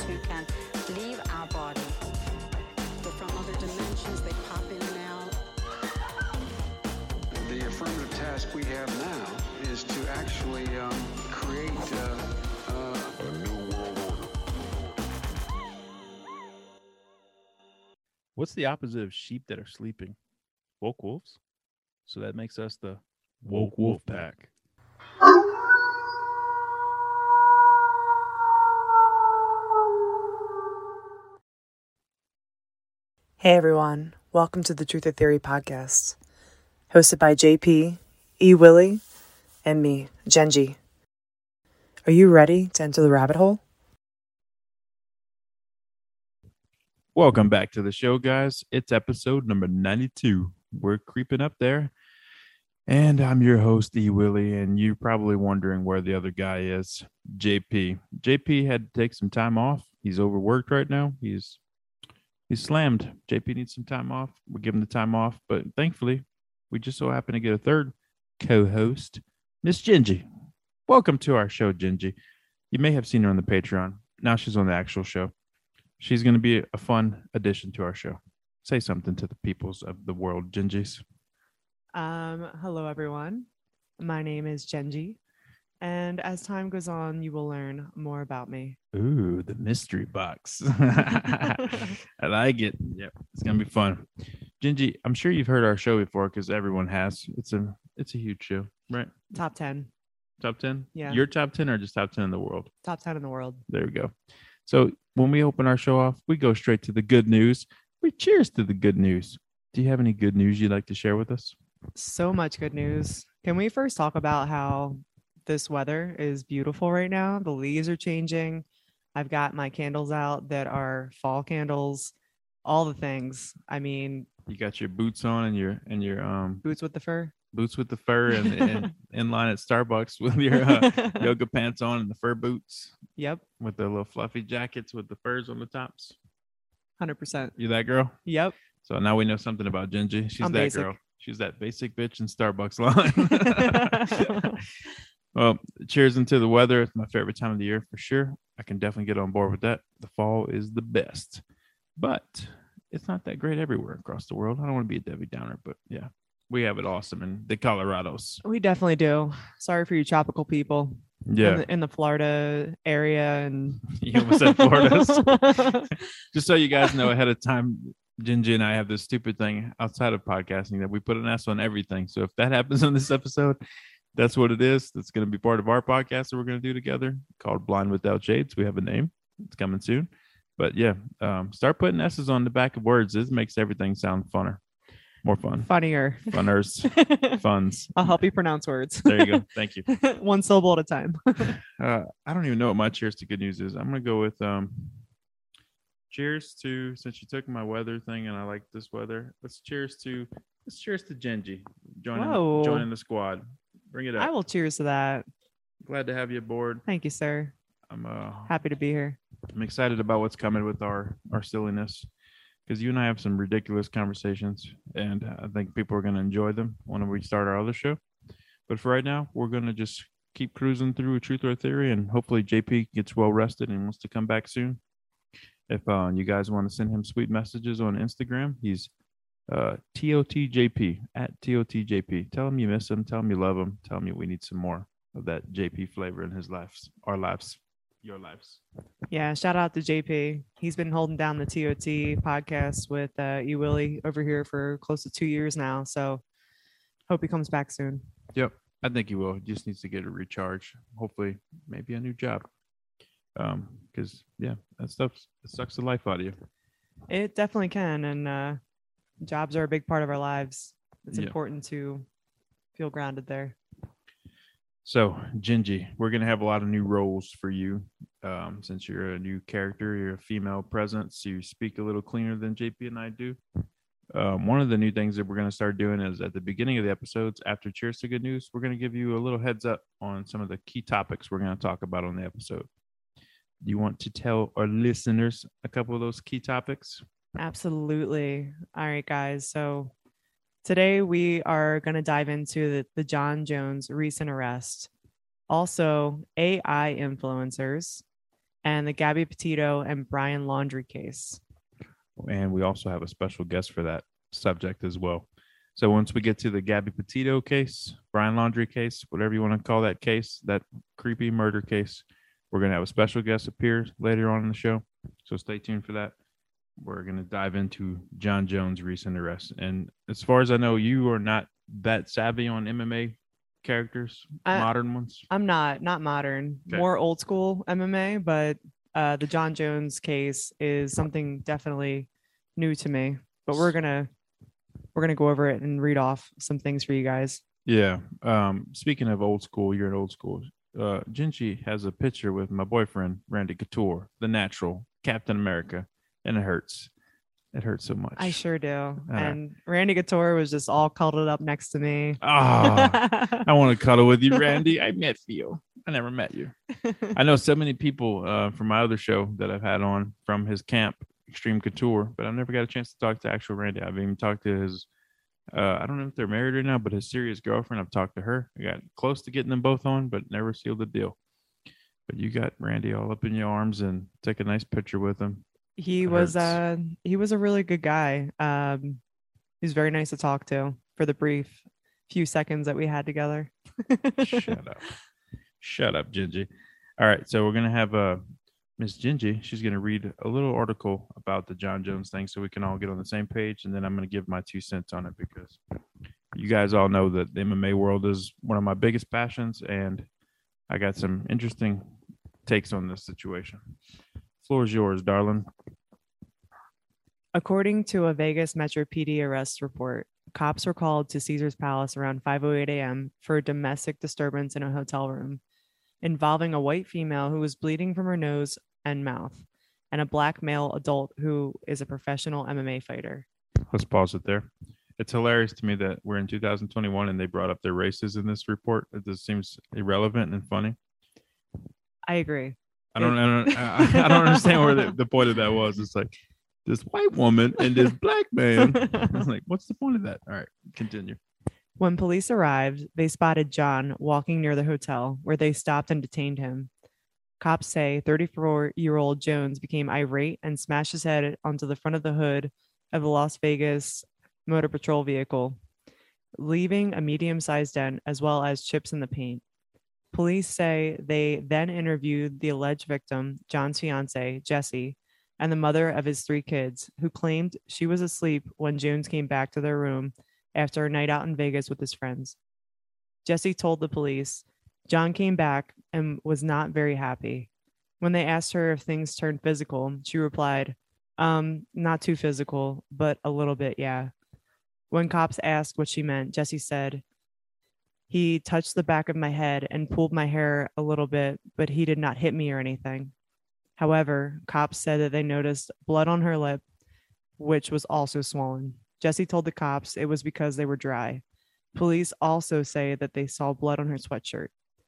who can leave our body. They're from other dimensions. They pop in and out. The affirmative task we have now is to actually create a new world order. What's the opposite of sheep that are sleeping? Woke wolves. So that makes us the woke wolf pack. Hey everyone, welcome to the Truth or Theory podcast, hosted by JP, E. Willie, and me, Genji. Are you ready to enter the rabbit hole? Welcome back to the show, guys. It's episode number 92. We're creeping up there. And I'm your host, E. Willie, and you're probably wondering where the other guy is, JP. JP had to take some time off. He's overworked right now. He's slammed. JP needs some time off. We give him the time off, but thankfully, we just so happen to get a third co-host, Miss Gingy. Welcome to our show, Gingy. You may have seen her on the Patreon. Now she's on the actual show. She's going to be a fun addition to our show. Say something to the peoples of the world, Gingys. Hello everyone. My name is Genji, and as time goes on, you will learn more about me. Ooh, the mystery box. I like it. Yep, it's gonna be fun. Gingy, I'm sure you've heard our show before because everyone has. It's a huge show, right? Top 10. Top 10? Yeah. Your top 10 or just top 10 in the world? Top 10 in the world. There we go. So when we open our show off, we go straight to the good news. We cheers to the good news. Do you have any good news you'd like to share with us? So much good news. Can we first talk about how this weather is beautiful right now? The leaves are changing. I've got my candles out that are fall candles, all the things. I mean, You got your boots on and your boots with the fur. boots with the fur and in line at Starbucks with your yoga pants on and the fur boots Yep, with the little fluffy jackets with the furs on the tops. 100%. You that girl? Yep. So now we know something about Gingy. She's I'm that basic. girl. She's that basic bitch in Starbucks line. Well, cheers into the weather. It's my favorite time of the year for sure. I can definitely get on board with that. The fall is the best, but it's not that great everywhere across the world. I don't want to be a Debbie Downer, but yeah, we have it awesome in the Colorados. We definitely do. Sorry for you tropical people Yeah, in the Florida area. And you almost said Florida. Just so you guys know ahead of time, Gingy and I have this stupid thing outside of podcasting that we put an S on everything. So if that happens on this episode, that's what it is. That's going to be part of our podcast that we're going to do together called Blind Without Shades. We have a name. It's coming soon. But yeah, start putting S's on the back of words. This makes everything sound funner. More fun. funnier. Funners. Funs. I'll help you pronounce words. There you go. Thank you. One syllable at a time. I don't even know what my cheers to good news is. I'm going to go with cheers to, since you took my weather thing and I like this weather, let's cheers to Genji joining the squad. Bring it up. I will cheers to that. Glad to have you aboard. Thank you, sir. I'm Happy to be here. I'm excited about what's coming with our silliness because you and I have some ridiculous conversations and I think people are going to enjoy them when we start our other show. But for right now, we're going to just keep cruising through Truth or Theory and hopefully JP gets well rested and wants to come back soon. If you guys want to send him sweet messages on Instagram, he's TOTJP at TOTJP. Tell him you miss him. Tell him you love him. Tell him we need some more of that JP flavor in his lives, our lives, your lives. Yeah, shout out to JP. He's been holding down the TOT podcast with E. Willie over here for close to 2 years now. So hope he comes back soon. Yep, I think he will. He just needs to get a recharge. Hopefully, maybe a new job. Because yeah, that stuff it sucks the life out of you. It definitely can. And jobs are a big part of our lives. It's Yeah. important to feel grounded there. So, Gingy, we're going to have a lot of new roles for you. Since you're a new character, you're a female presence, you speak a little cleaner than JP and I do. One of the new things that we're going to start doing is at the beginning of the episodes, after Cheers to Good News, we're going to give you a little heads up on some of the key topics we're going to talk about on the episode. Do you want to tell our listeners a couple of those key topics? Absolutely. All right, guys. So today we are going to dive into the Jon Jones recent arrest. Also, AI influencers and the Gabby Petito and Brian Laundrie case. And we also have a special guest for that subject as well. So once we get to the Gabby Petito case, Brian Laundrie case, whatever you want to call that case, that creepy murder case, we're going to have a special guest appear later on in the show. So stay tuned for that. We're going to dive into Jon Jones' recent arrest. And as far as I know, you are not that savvy on MMA characters, modern ones. I'm not modern, Okay. More old school MMA, but the Jon Jones case is something definitely new to me. But we're gonna go over it and read off some things for you guys. Yeah. Speaking of old school, you're in old school. Gingy has a picture with my boyfriend, Randy Couture, the natural Captain America, and it hurts. It hurts so much. I sure do. And Randy Couture was just all cuddled up next to me. I want to cuddle with you, Randy. I met you. I never met you. I know so many people from my other show that I've had on from his camp, Extreme Couture, but I never got a chance to talk to actual Randy. I've even talked to his, I don't know if they're married or not, but his serious girlfriend. I've talked to her. I got close to getting them both on, but never sealed the deal. But you got Randy all up in your arms and take a nice picture with him. He was a really good guy. He was very nice to talk to for the brief few seconds that we had together. Shut up, Gingy. All right, so we're gonna have Miss Gingy. She's gonna read a little article about the Jon Jones thing, so we can all get on the same page, and then I'm gonna give my 2 cents on it because you guys all know that the MMA world is one of my biggest passions, and I got some interesting takes on this situation. Floor is yours, darling. According to a Vegas Metro PD arrest report, cops were called to Caesar's Palace around 5:08 a.m. for a domestic disturbance in a hotel room involving a white female who was bleeding from her nose and mouth and a black male adult who is a professional MMA fighter. Let's pause it there. It's hilarious to me that we're in 2021 and they brought up their races in this report. It just seems irrelevant and funny. I agree. I don't understand where the point of that was. It's like this white woman and this black man. It's like, what's the point of that? All right, continue. When police arrived, they spotted John walking near the hotel where they stopped and detained him. Cops say 34-year-old Jones became irate and smashed his head onto the front of the hood of the Las Vegas Motor Patrol vehicle, leaving a medium-sized dent as well as chips in the paint. Police say they then interviewed the alleged victim, John's fiance, Jesse, and the mother of his 3 kids, who claimed she was asleep when Jones came back to their room after a night out in Vegas with his friends. Jesse told the police, John came back and was not very happy. When they asked her if things turned physical, she replied, not too physical, but a little bit, yeah. When cops asked what she meant, Jesse said, he touched the back of my head and pulled my hair a little bit, but he did not hit me or anything. However, cops said that they noticed blood on her lip, which was also swollen. Jesse told the cops it was because they were dry. Police also say that they saw blood on her sweatshirt.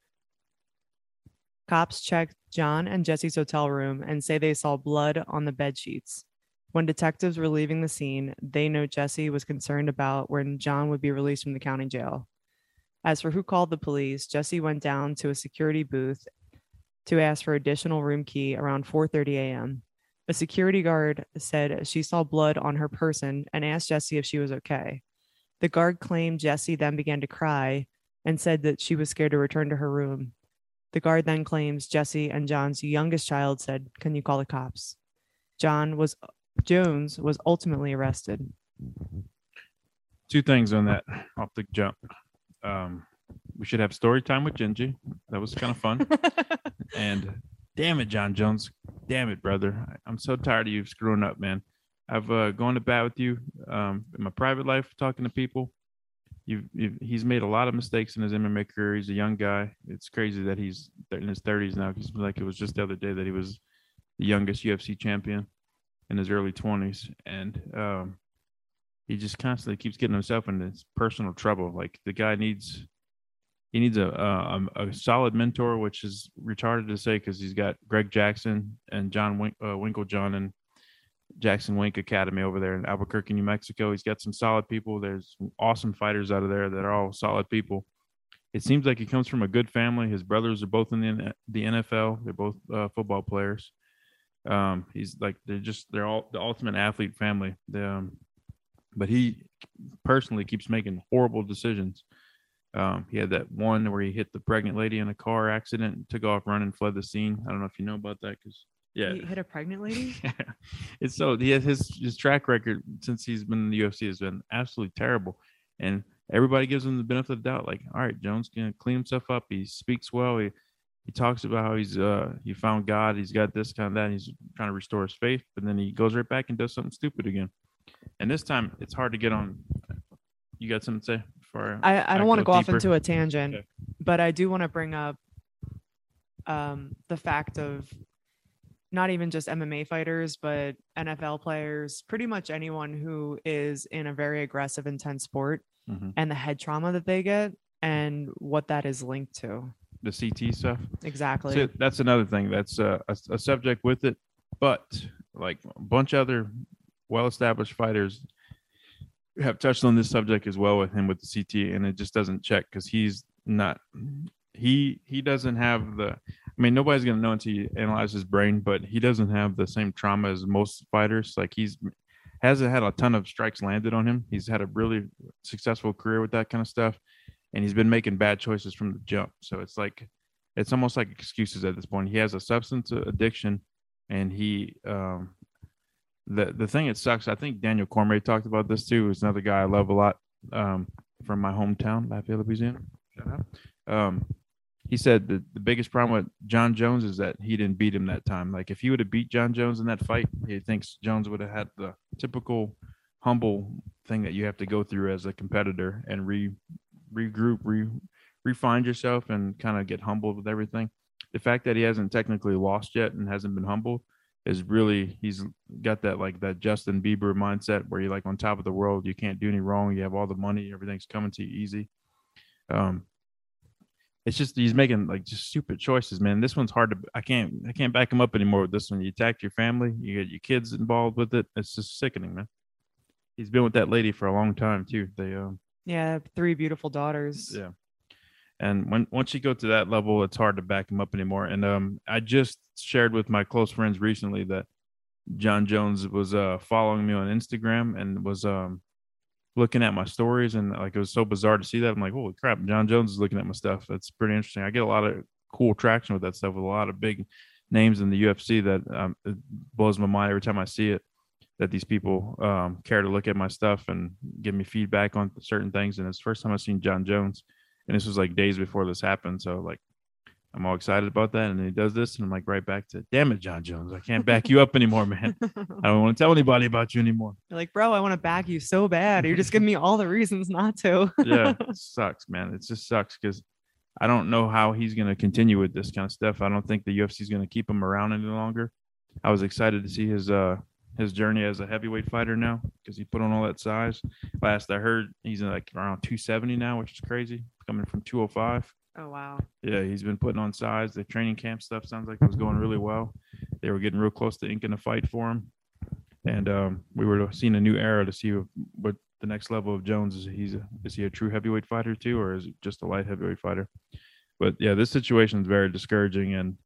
Cops checked John and Jesse's hotel room and say they saw blood on the bed sheets. When detectives were leaving the scene, they note Jesse was concerned about when John would be released from the county jail. As for who called the police, Jesse went down to a security booth to ask for additional room key around 4:30 a.m. A security guard said she saw blood on her person and asked Jesse if she was okay. The guard claimed Jesse then began to cry and said that she was scared to return to her room. The guard then claims Jesse and John's youngest child said, "Can you call the cops?" Jones was ultimately arrested. 2 things on that off the jump. We should have story time with Gingy. That was kind of fun. And damn it, Jon Jones. Damn it, brother. I'm so tired of you screwing up, man. I've gone to bat with you in my private life, talking to people. He's made a lot of mistakes in his MMA career. He's a young guy. It's crazy that he's in his 30s now. Because like it was just the other day that he was the youngest UFC champion in his early 20s, and he just constantly keeps getting himself into personal trouble. Like the guy needs a solid mentor, which is retarded to say because he's got Greg Jackson and John Winklejohn and Jackson Wink Academy over there in Albuquerque, New Mexico. He's got some solid people. There's some awesome fighters out of there that are all solid people. it seems like he comes from a good family. His brothers are both in the NFL. They're both football players. He's like they're all the ultimate athlete family. But he personally keeps making horrible decisions. He had that one where he hit the pregnant lady in a car accident, took off running, fled the scene. I don't know if you know about that, because He hit a pregnant lady. it's so he has his track record since he's been in the UFC has been absolutely terrible, and everybody gives him the benefit of the doubt. Like, all right, Jones gonna clean himself up. He speaks well. He talks about how he found God. He's got this kind of that. And he's trying to restore his faith, but then he goes right back and does something stupid again. And this time, it's hard to get on. You got something to say? I don't want to go off into a tangent, Okay. but I do want to bring up the fact of not even just MMA fighters, but NFL players, pretty much anyone who is in a very aggressive, intense sport, Mhm. and the head trauma that they get and what that is linked to. The CT stuff. Exactly. So that's another thing. That's a subject with it, but like a bunch of other well-established fighters have touched on this subject as well with him with the CT, and it just doesn't check because he's not. He doesn't have the. I mean, nobody's gonna know until you analyze his brain, but he doesn't have the same trauma as most fighters. Like hasn't had a ton of strikes landed on him. He's had a really successful career with that kind of stuff, and he's been making bad choices from the jump. So it's almost like excuses at this point. He has a substance addiction, and the thing that sucks. I think Daniel Cormier talked about this too. Is another guy I love a lot from my hometown, Lafayette, Louisiana. Shout out. He said that the biggest problem with John Jones is that he didn't beat him that time. Like if he would have beat John Jones in that fight, he thinks Jones would have had the typical humble thing that you have to go through as a competitor and regroup, refine yourself and kind of get humbled with everything. The fact that he hasn't technically lost yet and hasn't been humbled is really, he's got that like that Justin Bieber mindset where you're like on top of the world. You can't do any wrong. You have all the money. Everything's coming to you easy. It's just he's making like just stupid choices, man. This one's hard to. I can't back him up anymore with this one. You attacked your family. You get your kids involved with it. It's just sickening, man. He's been with that lady for a long time too. They Yeah, 3 beautiful daughters. yeah. And once you go to that level, it's hard to back him up anymore. And I just shared with my close friends recently that John Jones was following me on Instagram and was looking at my stories, and like it was so bizarre to see that. I'm like, holy crap, John Jones is looking at my stuff. That's pretty interesting. I get a lot of cool traction with that stuff with a lot of big names in the UFC that it blows my mind every time I see it, that these people care to look at my stuff and give me feedback on certain things. And it's the first time I've seen John Jones, and this was like days before this happened. So like, I'm all excited about that. And then he does this, and I'm like right back to, damn it, John Jones, I can't back you up anymore, man. I don't want to tell anybody about you anymore. You're like, bro, I want to back you so bad. You're just giving me all the reasons not to. Yeah, it sucks, man. It just sucks because I don't know how he's going to continue with this kind of stuff. I don't think the UFC is going to keep him around any longer. I was excited to see his journey as a heavyweight fighter now because he put on all that size. Last I heard, he's in like around 270 now, which is crazy, coming from 205. Oh, wow. Yeah, he's been putting on size. The training camp stuff sounds like it was going really well. They were getting real close to inking a fight for him. And we were seeing a new era to see what the next level of Jones is. Is he a true heavyweight fighter too, or is it just a light heavyweight fighter? But yeah, this situation is very discouraging, and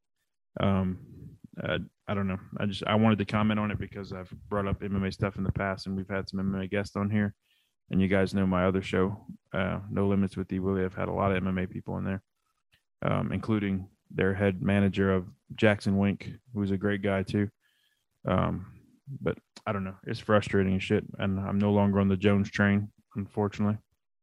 I don't know. I wanted to comment on it because I've brought up MMA stuff in the past, and we've had some MMA guests on here. And you guys know my other show, No Limits with D. Willie. I've had a lot of MMA people in there, including their head manager of Jackson Wink, who's a great guy too. But I don't know. It's frustrating as shit. And I'm no longer on the Jones train, unfortunately.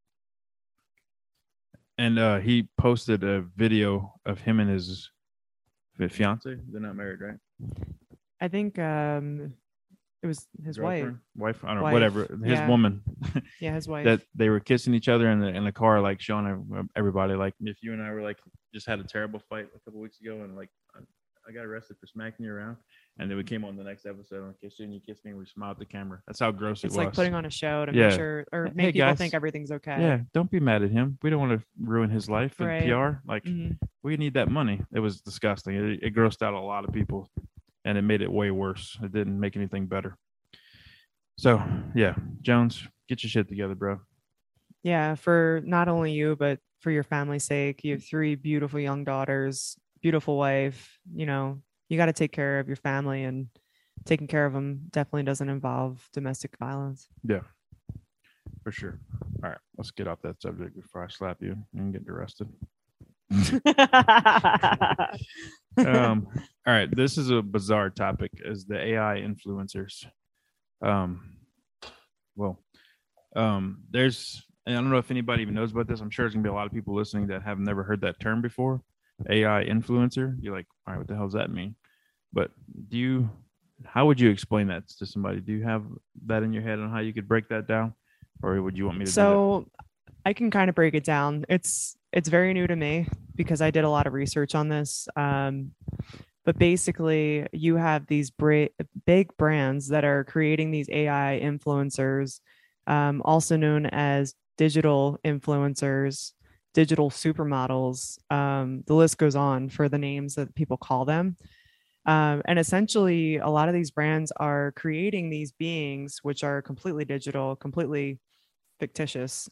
And he posted a video of him and his fiance. They're not married, right? I think it was his wife. I don't know, Wife. whatever. His Yeah. woman. Yeah, his wife. That they were kissing each other in the car, like showing everybody, like if you and I were like just had a terrible fight a couple weeks ago, and like I got arrested for smacking you around, and then we came on the next episode and kissed you, and you kissed me, and we smiled at the camera. That's how gross it was. It's like putting on a show to Yeah. make sure or Hey, make people guys. think everything's okay. Yeah, don't be mad at him. We don't want to ruin his life and Right. PR. Like Mhm. we need that money. It was disgusting. It grossed out a lot of people, and it made it way worse. It didn't make anything better. So yeah, Jones, get your shit together, bro. Yeah, for not only you, but for your family's sake. You have 3 beautiful young daughters, beautiful wife. You know, you got to take care of your family, and taking care of them definitely doesn't involve domestic violence. Yeah, for sure. All right, let's get off that subject before I slap you and get arrested. All right, this is a bizarre topic, is the AI influencers. There's, and I don't know if anybody even knows about this. I'm sure there's gonna be a lot of people listening that have never heard that term before. AI influencer. You're like, all right, what the hell does that mean? But how would you explain that to somebody? Do you have that in your head on how you could break that down, or would you want me to? So I can kind of break it down. It's very new to me because I did a lot of research on this. But basically, you have these big brands that are creating these AI influencers, also known as digital influencers, digital supermodels. The list goes on for the names that people call them. And essentially, a lot of these brands are creating these beings, which are completely digital, completely fictitious,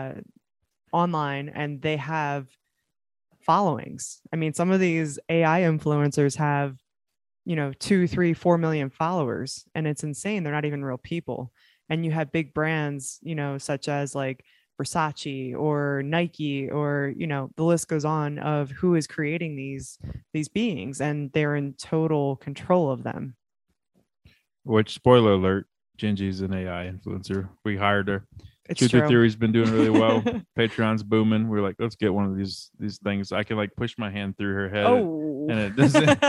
online, and they have followings. I mean, some of these AI influencers have, 2, 3, 4 million followers, and it's insane. They're not even real people. And you have big brands, such as like Versace or Nike, or, the list goes on of who is creating these beings, and they're in total control of them. Which, spoiler alert, Gingy's an AI influencer. We hired her. It's Truth or true. Theory's been doing really well. Patreon's booming. We're like, let's get one of these things. I can like push my hand through her head, and it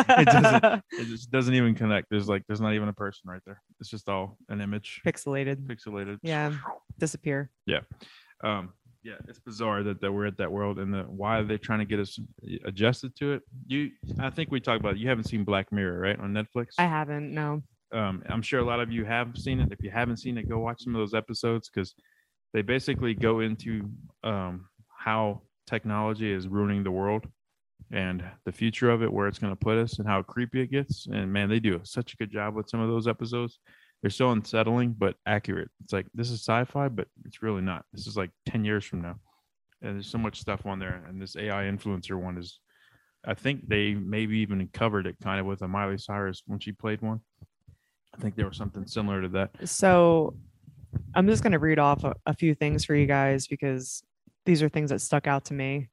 just doesn't even connect. There's not even a person right there. It's just all an image. Pixelated. Yeah. Disappear. Yeah. Yeah, it's bizarre that we're at that world, and why are they trying to get us adjusted to it? I think we talked about it. You haven't seen Black Mirror, right, on Netflix? I haven't, no. I'm sure a lot of you have seen it. If you haven't seen it, go watch some of those episodes, because they basically go into how technology is ruining the world and the future of it, where it's going to put us, and how creepy it gets. And man, they do such a good job with some of those episodes. They're so unsettling but accurate. It's like, this is sci-fi, but it's really not. This is like 10 years from now, and there's so much stuff on there. And this AI influencer one is, I think they maybe even covered it kind of with a Miley Cyrus when she played one. I think there was something similar to that. So I'm just going to read off a few things for you guys, because these are things that stuck out to me.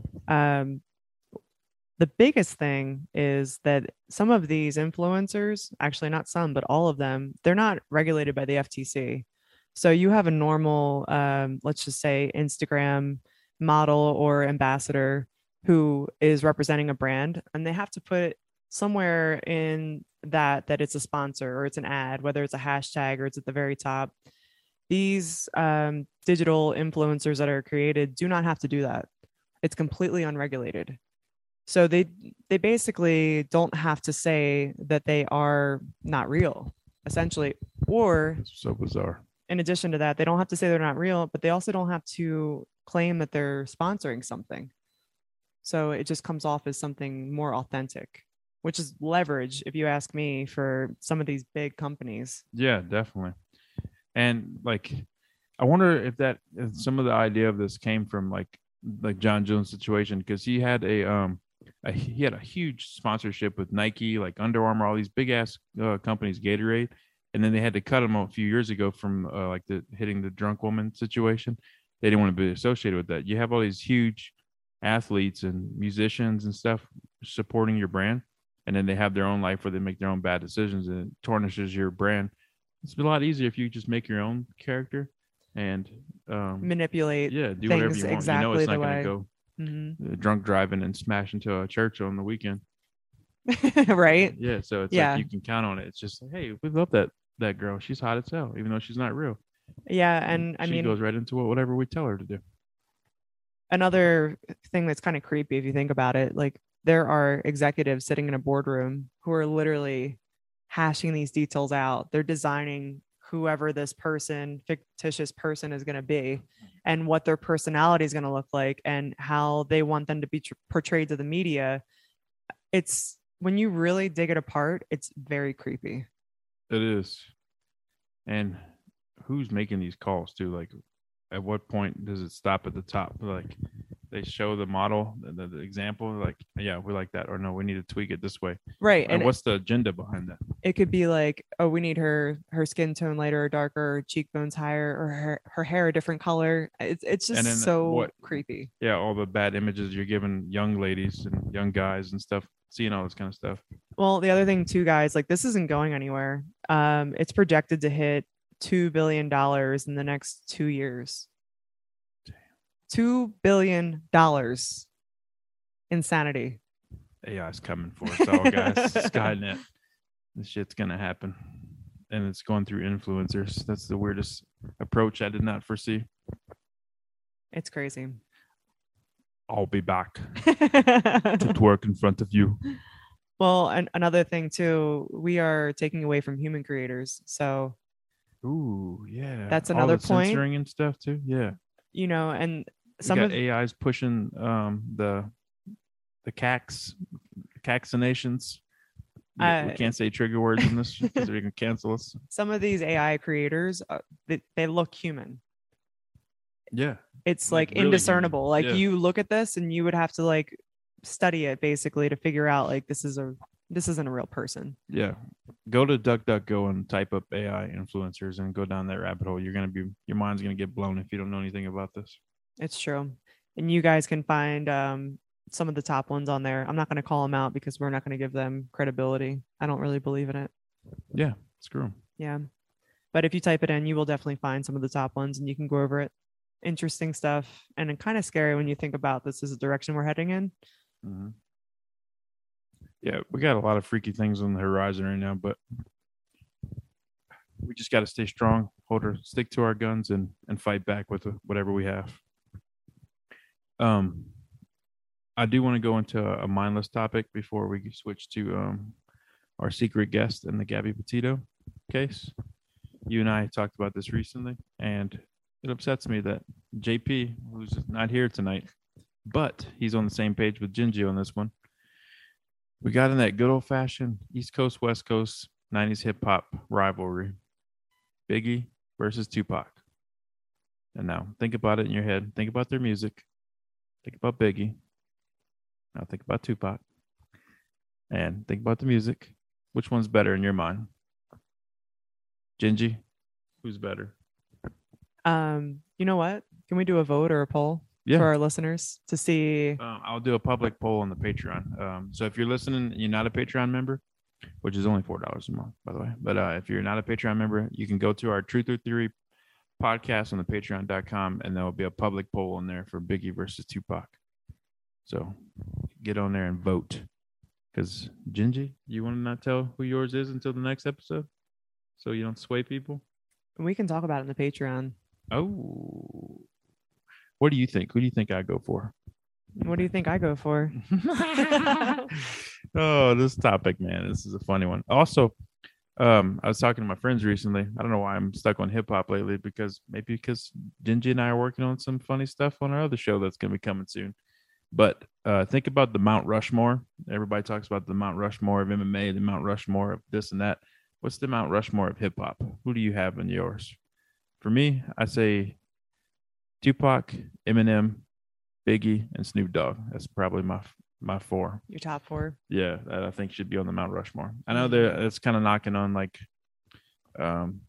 The biggest thing is that some of these influencers, actually not some, but all of them, they're not regulated by the FTC. So you have a normal, let's just say, Instagram model or ambassador who is representing a brand, and they have to put somewhere in that it's a sponsor or it's an ad, whether it's a hashtag or it's at the very top. These digital influencers that are created do not have to do that. It's completely unregulated. So they basically don't have to say that they are not real, essentially. Or It's so bizarre. in addition to that, they don't have to say they're not real, but they also don't have to claim that they're sponsoring something. So it just comes off as something more authentic, which is leverage, if you ask me, for some of these big companies. Yeah, definitely. And like, I wonder if some of the idea of this came from like John Jones' situation, because he had a huge sponsorship with Nike, like Under Armour, all these big ass companies, Gatorade, and then they had to cut him a few years ago from hitting the drunk woman situation. They didn't want to be associated with that. You have all these huge athletes and musicians and stuff supporting your brand, and then they have their own life where they make their own bad decisions, and it tarnishes your brand. It's a lot easier if you just make your own character and Manipulate. Yeah, do whatever you want. Exactly, it's the not going to way. go drunk driving and smash into a church on the weekend. Right? Yeah, so it's Yeah. like you can count on it. It's just like, hey, we love that girl. She's hot as hell, even though she's not real. Yeah, and I she mean, goes right into whatever we tell her to do. another thing that's kind of creepy if you think about it, like there are executives sitting in a boardroom who are literally hashing these details out. They're designing whoever this fictitious person is going to be, and what their personality is going to look like, and how they want them to be portrayed to the media. It's, when you really dig it apart, it's very creepy. It is. And who's making these calls too? Like, at what point does it stop at the top? Like, they show the model, the example, like, yeah, we like that, or no, we need to tweak it this way. Right. And what's the agenda behind that? It could be like, oh, we need her skin tone lighter or darker, or cheekbones higher, or her hair a different color. It's just so creepy. Yeah, all the bad images you're giving young ladies and young guys and stuff, seeing all this kind of stuff. Well, the other thing too, guys, like this isn't going anywhere. It's projected to hit $2 billion in the next 2 years. $2 billion. Insanity. AI's coming for us all, guys. Skynet. This shit's gonna happen, and it's going through influencers. That's the weirdest approach I did not foresee. It's crazy. I'll be back to twerk in front of you. Well, and another thing too, we are taking away from human creators. So, ooh, yeah, that's another all the point. Censoring and stuff too. Yeah, you know, and some of AI's pushing the caccinations. We can't say trigger words in this because they're gonna cancel us. Some of these AI creators, they look human. Yeah, it's like really indiscernible. Human. Like you look at this and you would have to like study it basically to figure out like this isn't a real person. Yeah, go to DuckDuckGo and type up AI influencers and go down that rabbit hole. Your mind's gonna get blown if you don't know anything about this. It's true, and you guys can find some of the top ones on there. I'm not going to call them out because we're not going to give them credibility. I don't really believe in it. Yeah, screw them. Yeah, but if you type it in, you will definitely find some of the top ones, and you can go over it. Interesting stuff, and kind of scary when you think about this as a direction we're heading in. Mm-hmm. Yeah, we got a lot of freaky things on the horizon right now, but we just got to stay strong, stick to our guns, and fight back with whatever we have. I do want to go into a mindless topic before we switch to our secret guest in the Gabby Petito case. You and I talked about this recently, and it upsets me that JP, who's not here tonight, but he's on the same page with Gingy on this one. We got in that good old-fashioned East Coast, West Coast 90s hip-hop rivalry. Biggie versus Tupac. And now think about it in your head. Think about their music. Think about Biggie. Now think about Tupac. And think about the music. Which one's better in your mind? Gingy, who's better? You know what? Can we do a vote or a poll for our listeners to see? I'll do a public poll on the Patreon. So if you're listening and you're not a Patreon member, which is only $4 a month, by the way. But if you're not a Patreon member, you can go to our Truth or Theory podcast on the patreon.com, and there will be a public poll in there for Biggie versus Tupac. So get on there and vote. Because Gingy, you want to not tell who yours is until the next episode? So you don't sway people? We can talk about it in the Patreon. Oh. What do you think? Who do you think I go for? What do you think I go for? Oh, this topic, man. This is a funny one. Also, I was talking to my friends recently. I don't know why I'm stuck on hip hop lately, because Gingy and I are working on some funny stuff on our other show that's going to be coming soon. But think about the Mount Rushmore. Everybody talks about the Mount Rushmore of MMA, the Mount Rushmore of this and that. What's the Mount Rushmore of hip hop? Who do you have in yours? For me, I say Tupac, Eminem, Biggie, and Snoop Dogg. That's probably my four. Your top four? Yeah, that I think should be on the Mount Rushmore. I know it's kind of knocking on like Run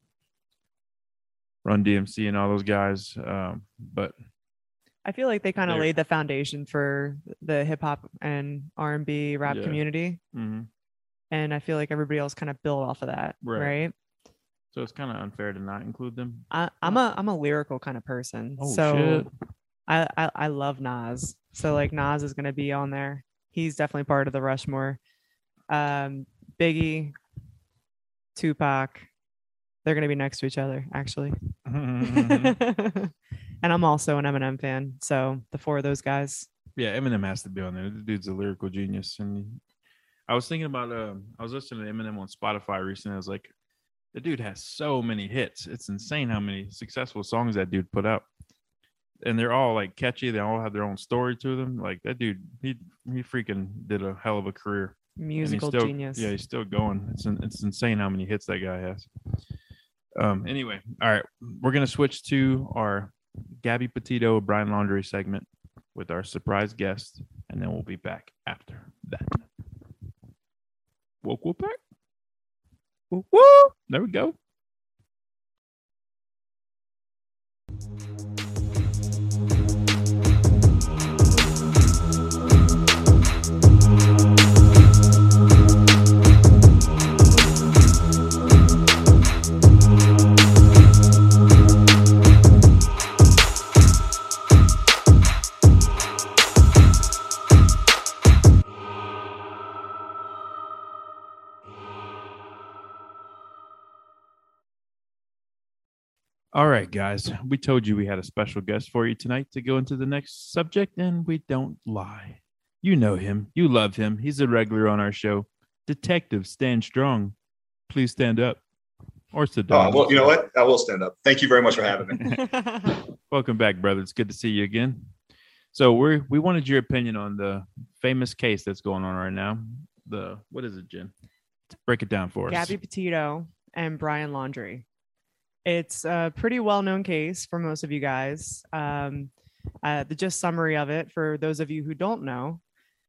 DMC and all those guys, but I feel like they kind of laid the foundation for the hip hop and R&B rap community. Mm-hmm. And I feel like everybody else kind of built off of that, right? So it's kind of unfair to not include them. I'm a lyrical kind of person. Oh, so shit. I love Nas. So like Nas is going to be on there. He's definitely part of the Rushmore. Biggie, Tupac, they're going to be next to each other, actually. And I'm also an Eminem fan. So the four of those guys. Yeah, Eminem has to be on there. The dude's a lyrical genius. And I was thinking about, I was listening to Eminem on Spotify recently. I was like, the dude has so many hits. It's insane how many successful songs that dude put out. And they're all like catchy. They all have their own story to them. Like that dude, he freaking did a hell of a career. Musical genius. Yeah, he's still going. It's insane how many hits that guy has. Anyway, all right. We're going to switch to our Gabby Petito Brian Laundrie segment with our surprise guest, and then we'll be back after that. Whoop back. Woo! There we go. All right, guys. We told you we had a special guest for you tonight to go into the next subject, and we don't lie. You know him. You love him. He's a regular on our show. Detective Stan Strong. Please stand up. Or sit down. Well, you know what? I will stand up. Thank you very much for having me. Welcome back, brother. It's good to see you again. So we wanted your opinion on the famous case that's going on right now. What is it, Jen? Break it down for us. Gabby Petito and Brian Laundrie. It's a pretty well-known case for most of you guys. The just summary of it for those of you who don't know,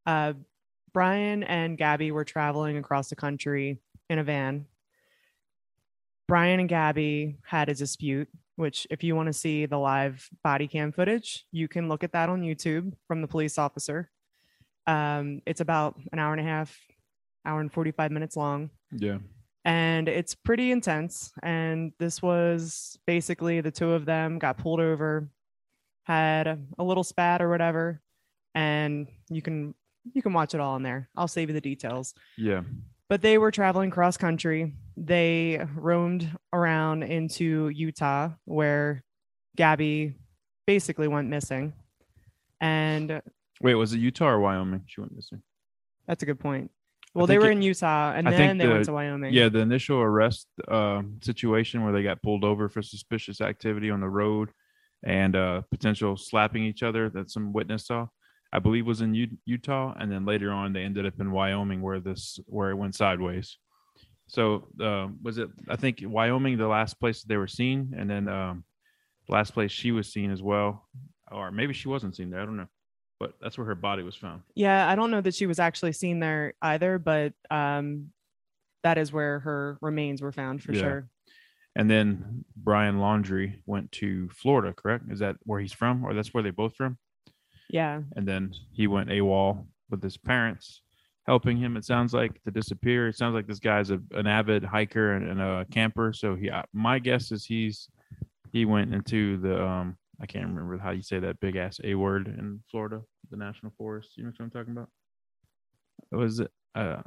Brian and Gabby were traveling across the country in a van. Brian and Gabby had a dispute, which if you want to see the live body cam footage, you can look at that on YouTube from the police officer. It's about an hour and a half, hour and 45 minutes long. Yeah. And it's pretty intense. And this was basically the two of them got pulled over, had a little spat or whatever. And you can watch it all in there. I'll save you the details. Yeah. But they were traveling cross country. They roamed around into Utah, where Gabby basically went missing. And wait, was it Utah or Wyoming? She went missing. That's a good point. Well, they were in Utah, and then they went to Wyoming. Yeah, the initial arrest situation where they got pulled over for suspicious activity on the road and potential slapping each other that some witness saw, I believe was in Utah, and then later on they ended up in Wyoming where it went sideways. So was it? I think Wyoming, the last place they were seen, and then the last place she was seen as well, or maybe she wasn't seen there. I don't know. But that's where her body was found. Yeah, I don't know that she was actually seen there either, but that is where her remains were found for sure. And then Brian Laundrie went to Florida, correct? Is that where he's from, or that's where they both from? Yeah. And then he went AWOL with his parents, helping him, it sounds like, to disappear. It sounds like this guy's an avid hiker and a camper. So my guess is he went into the I can't remember how you say that big ass A word in Florida, the national forest. You know what I'm talking about? Was it?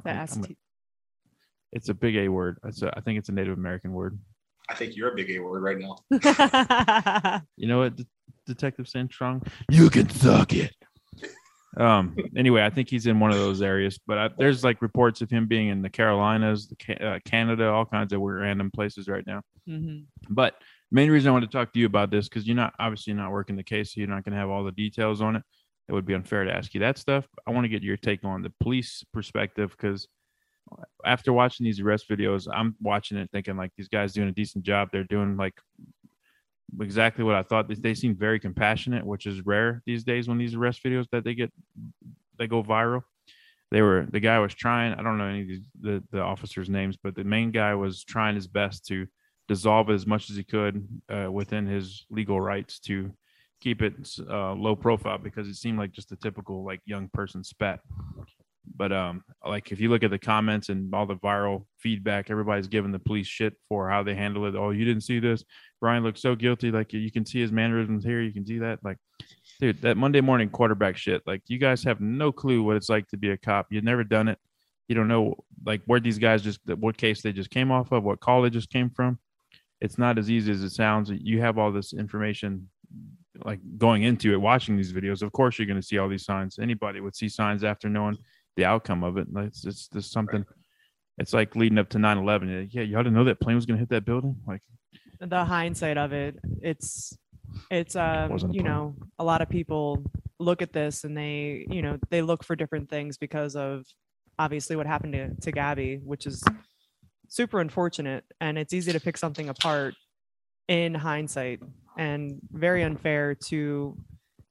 It's a big A word. I think it's a Native American word. I think you're a big A word right now. You know what, Detective Stan Strong? You can suck it. Anyway, I think he's in one of those areas, but there's like reports of him being in the Carolinas, Canada, all kinds of weird random places right now. Mm-hmm. But main reason I want to talk to you about this, because you're not working the case, so you're not going to have all the details on it. It would be unfair to ask you that stuff. I want to get your take on the police perspective, because after watching these arrest videos, I'm watching it thinking like these guys doing a decent job. They're doing like exactly what I thought. They seem very compassionate, which is rare these days when these arrest videos that they go viral. The guy was trying, I don't know any of the officers' names, but the main guy was trying his best to dissolve it as much as he could within his legal rights to keep it low profile, because it seemed like just a typical like young person spat. But like if you look at the comments and all the viral feedback, everybody's giving the police shit for how they handle it. Oh, you didn't see this? Brian looked so guilty. Like you can see his mannerisms here. You can see that. Like, dude, that Monday morning quarterback shit. Like you guys have no clue what it's like to be a cop. You've never done it. You don't know like where these guys what case they just came off of, what call they just came from. It's not as easy as it sounds. You have all this information like going into it, watching these videos. Of course, you're going to see all these signs. Anybody would see signs after knowing the outcome of it. It's just something. Right. It's like leading up to 9/11. Yeah, you ought to know that plane was going to hit that building. Like the hindsight of it, it's a lot of people look at this and they look for different things because of obviously what happened to Gabby, which is super unfortunate, and it's easy to pick something apart in hindsight and very unfair to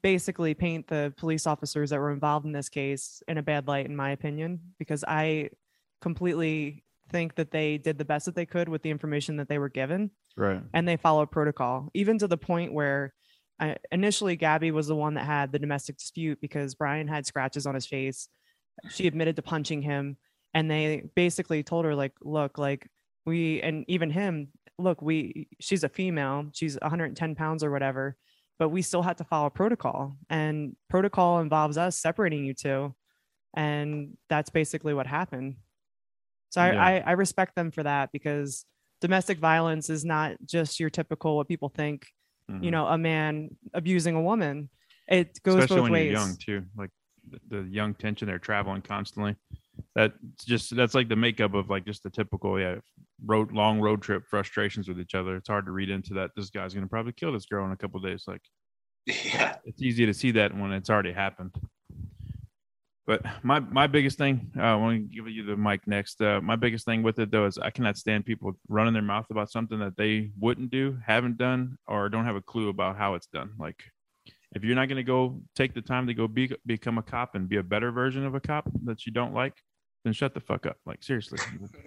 basically paint the police officers that were involved in this case in a bad light, in my opinion, because I completely think that they did the best that they could with the information that they were given. Right. And they followed protocol, even to the point where initially Gabby was the one that had the domestic dispute because Brian had scratches on his face. She admitted to punching him. And they basically told her, like, look, like and even him, look, she's a female, she's 110 pounds or whatever, but we still had to follow protocol, and protocol involves us separating you two. And that's basically what happened. So I respect them for that, because domestic violence is not just your typical, what people think, a man abusing a woman. It goes especially both when ways. you're young too, like the young tension, they're traveling constantly. That's like the makeup of like just the typical long road trip frustrations with each other. It's hard to read into that this guy's going to probably kill this girl in a couple of days. Like, Yeah. it's easy to see that when it's already happened. But my biggest thing, I want to give you the mic next. My biggest thing with it, though, is I cannot stand people running their mouth about something that they wouldn't do, haven't done, or don't have a clue about how it's done. Like, if you're not going to go take the time to go become a cop and be a better version of a cop that you don't like, then shut the fuck up. Like, seriously.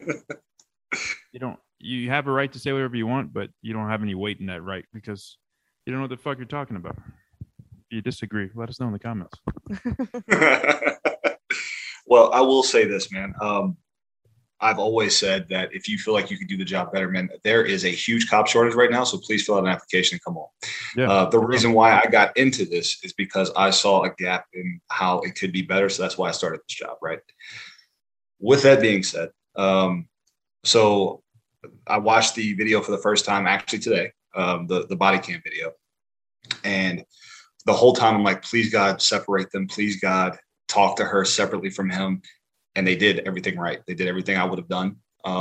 You have a right to say whatever you want, but you don't have any weight in that right, because you don't know what the fuck you're talking about. If you disagree, let us know in the comments. Well, I will say this, man. I've always said that if you feel like you could do the job better, man, there is a huge cop shortage right now. So please fill out an application and come on. Yeah. The reason why I got into this is because I saw a gap in how it could be better. So that's why I started this job, right? With that being said, so I watched the video for the first time actually today, the body cam video. And the whole time I'm like, please God, separate them. Please God, talk to her separately from him. And they did everything right. They did everything I would have done.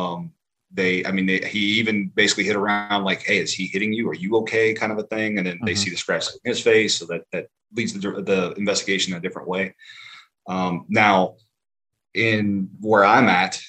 He even basically hit around like, hey, is he hitting you? Are you okay? Kind of a thing. And then they see the scratch in his face. So that leads the investigation a different way. Now, in where I'm at,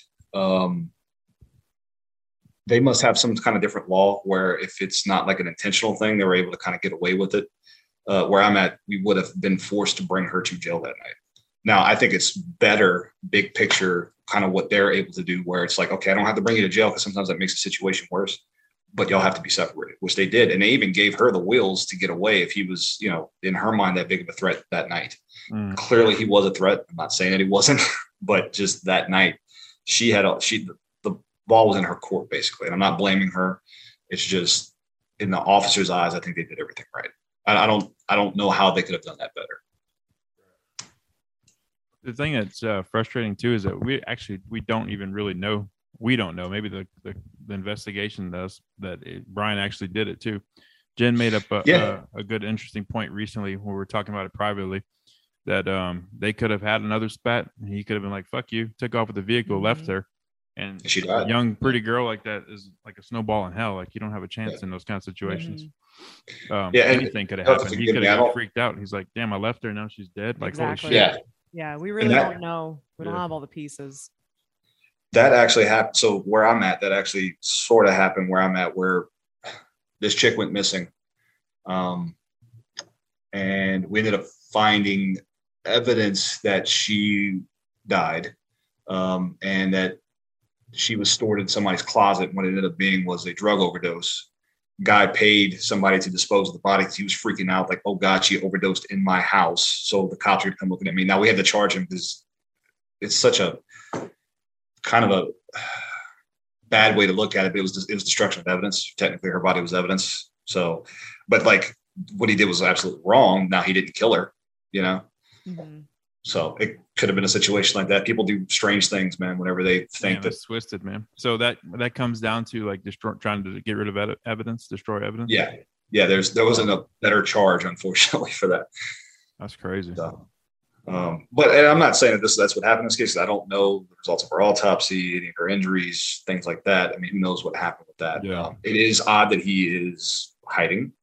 they must have some kind of different law where if it's not like an intentional thing, they were able to kind of get away with it. Where I'm at, we would have been forced to bring her to jail that night. Now, I think it's better, big picture, kind of what they're able to do, where it's like, okay, I don't have to bring you to jail because sometimes that makes the situation worse, but y'all have to be separated, which they did. And they even gave her the wheels to get away if he was, in her mind, that big of a threat that night. Clearly, he was a threat. I'm not saying that he wasn't, but just that night, the ball was in her court, basically. And I'm not blaming her. It's just in the officer's eyes, I think they did everything right. I don't know how they could have done that better. The thing that's frustrating too is that we don't even really know. We don't know. Maybe the investigation does that. Brian actually did it too. Jen made up a good, interesting point recently when we were talking about it privately, that they could have had another spat. And he could have been like, "Fuck you," took off with the vehicle, left her, and she died. A young, pretty girl like that is like a snowball in hell. Like, you don't have a chance in those kind of situations. Anything could have happened. He could have got freaked out. He's like, "Damn, I left her. Now she's dead." Like, exactly. holy shit. Yeah, we really don't know. We don't have all the pieces. That actually happened. So where I'm at, that actually sort of happened where I'm at, where this chick went missing. And we ended up finding evidence that she died, and that she was stored in somebody's closet. What it ended up being was a drug overdose. Guy paid somebody to dispose of the body because he was freaking out, like, oh God, she overdosed in my house. So the cops are going to come looking at me. Now we had to charge him because it's such a kind of a bad way to look at it. But it was destruction of evidence. Technically, her body was evidence. So, but like what he did was absolutely wrong. Now he didn't kill her, So it could have been a situation like that. People do strange things, man, whenever they think that's twisted, man. So that comes down to like trying to get rid of evidence, destroy evidence. Yeah. There wasn't a better charge, unfortunately, for that. That's crazy. So, but I'm not saying that that's what happened in this case. I don't know the results of her autopsy, any of her injuries, things like that. I mean, who knows what happened with that? Yeah. It is odd that he is hiding,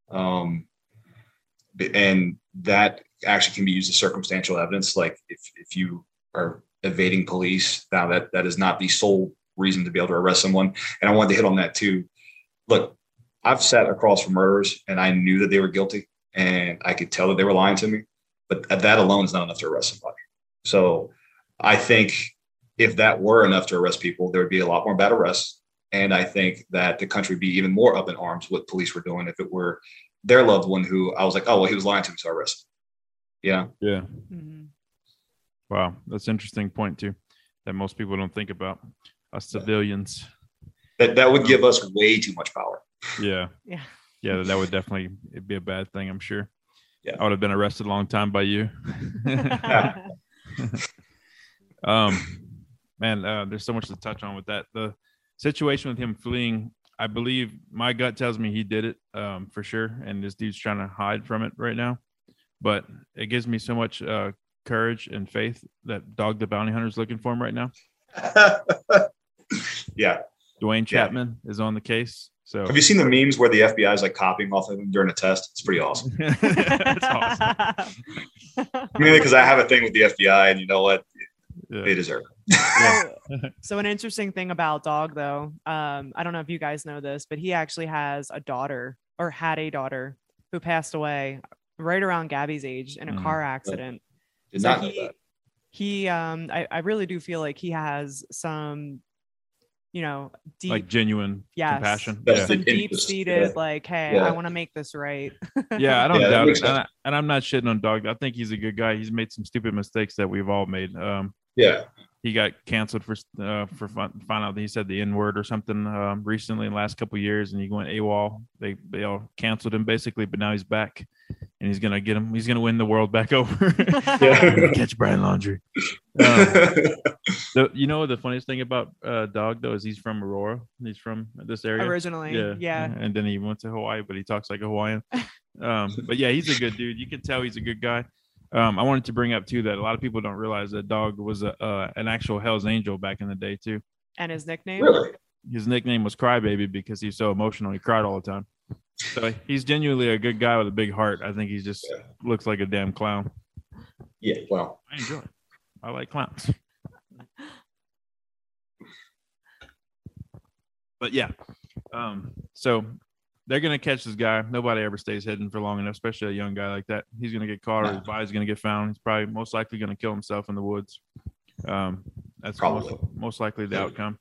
and that actually can be used as circumstantial evidence. Like if you are evading police, now that is not the sole reason to be able to arrest someone. And I wanted to hit on that too. Look, I've sat across from murderers and I knew that they were guilty. and I could tell that they were lying to me. But that alone is not enough to arrest somebody. So I think if that were enough to arrest people, there would be a lot more bad arrests. And I think that the country would be even more up in arms what police were doing if it were their loved one who I was like, oh, well, he was lying to me, so I arrested him. Yeah. Yeah. Wow. That's an interesting point too, that most people don't think about us civilians. That would give us way too much power. Yeah. Yeah. Yeah. That would definitely be a bad thing, I'm sure. Yeah. I would have been arrested a long time by you. Man, there's so much to touch on with that. The situation with him fleeing, I believe my gut tells me he did it for sure. And this dude's trying to hide from it right now. But it gives me so much courage and faith that Dog the Bounty Hunter is looking for him right now. Yeah. Dwayne Chapman is on the case. So have you seen the memes where the FBI is like copying off of him during a test? It's pretty awesome. That's awesome. Mainly because I have a thing with the FBI, and you know what? Yeah. They deserve it. So an interesting thing about Dog, though, I don't know if you guys know this, but he actually has a daughter, or had a daughter, who passed away right around Gabby's age in a car accident. Did So not know that. I really do feel like he has some, deep, Like genuine Yes. compassion. That's Yeah. some the interest, deep-seated, yeah. like, hey, Yeah. I want to make this right. Yeah, I don't Yeah, that doubt makes it. sense. And I'm not shitting on Dog. I think he's a good guy. He's made some stupid mistakes that we've all made. Yeah. He got canceled for find out that he said the N-word or something recently in the last couple of years, and he went AWOL. They all canceled him basically, but now he's back, and he's gonna get him. He's gonna win the world back over. Yeah. Catch Brian Laundrie. The funniest thing about Dog though is he's from Aurora. He's from this area Originally. Yeah. and then he went to Hawaii, but he talks like a Hawaiian. But yeah, he's a good dude. You can tell he's a good guy. I wanted to bring up too that a lot of people don't realize that Dog was an actual Hell's Angel back in the day too. And his nickname? Really? His nickname was Crybaby because he's so emotional. He cried all the time. So he's genuinely a good guy with a big heart. I think he just looks like a damn clown. Yeah. Well, I enjoy it. I like clowns. But yeah, so they're gonna catch this guy. Nobody ever stays hidden for long enough, especially a young guy like that. He's gonna get caught, or his body's gonna get found. He's probably most likely gonna kill himself in the woods. That's Probably. most likely the outcome.